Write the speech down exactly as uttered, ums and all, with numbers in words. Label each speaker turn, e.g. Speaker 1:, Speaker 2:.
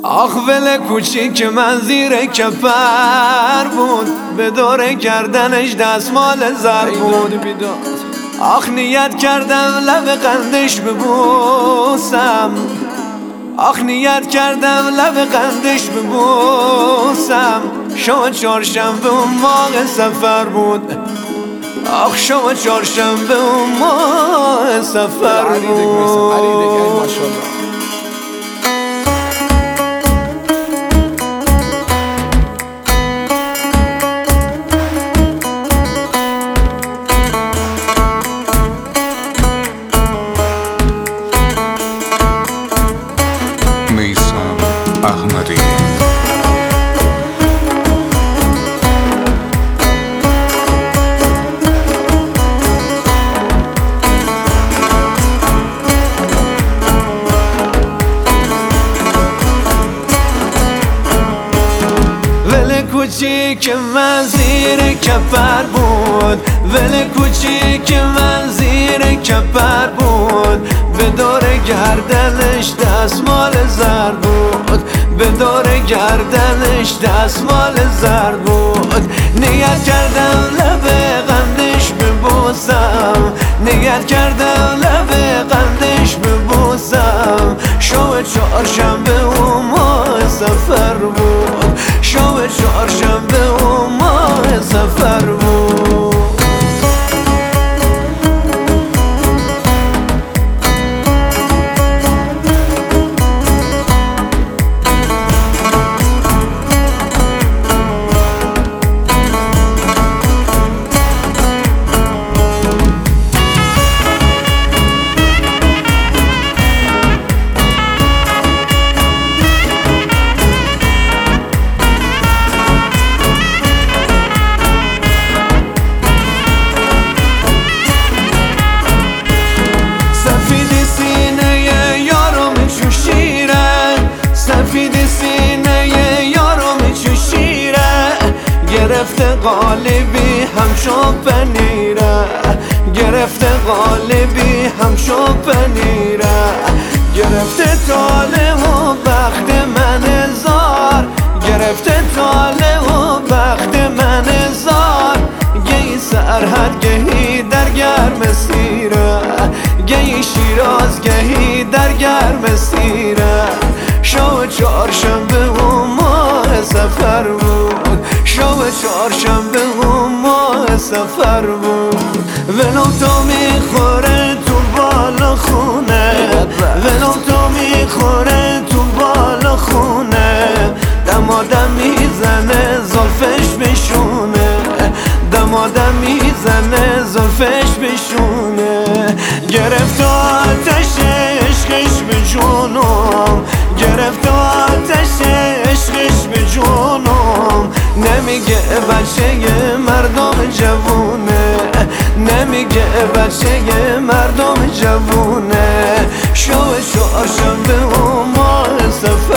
Speaker 1: آخ ول کوچیک من زیر کفر بود، به دور گردنش دستمال زر بود. آخ نیت کردم لب قندش ببوسم، آخ نیت کردم لب قندش ببوسم. شما چهارشنبه اون ماه سفر بود، آخ شما چهارشنبه اون ماه سفر بود.
Speaker 2: احمدی
Speaker 1: ول کوچیک من زیر کفر بود، ول کوچیک من زیر کفر بود. به دور گردنش دستمال زر بود، به دور گردنش دستمال زر بود. نیت کردم لب قندش ببوسم، نیت کردم لب قندش ببوسم. شب چهارشنبه اون ماه سفر بود، شب چهارشنبه اون ماه سفر بود. گرفته قالبی همشو پنیره، گرفته قالبی همشو پنیره. گرفته تاله و بخت من زار، گرفته تاله و بخت من زار. گهی سرحد گهی در گرم سیره، گهی شیراز گهی در گرم سیره. شو چهارشنبه اون ماه سفر بود، شب چهارشنبه اون ماه سفر بود. ولو تو میخوره تو بالا خونه، ولو تو میخوره تو بالا خونه. دمادم میزنه زلفش بشونه، دمادم میزنه زلفش بشونه. گرفت آتش عشقش به جونم، گرفت آتش عشقش به جونم. نمیگه بچه مردم جوونه، نمیگه بچه مردم جوونه. شو چهارشنبه اون ماه سفر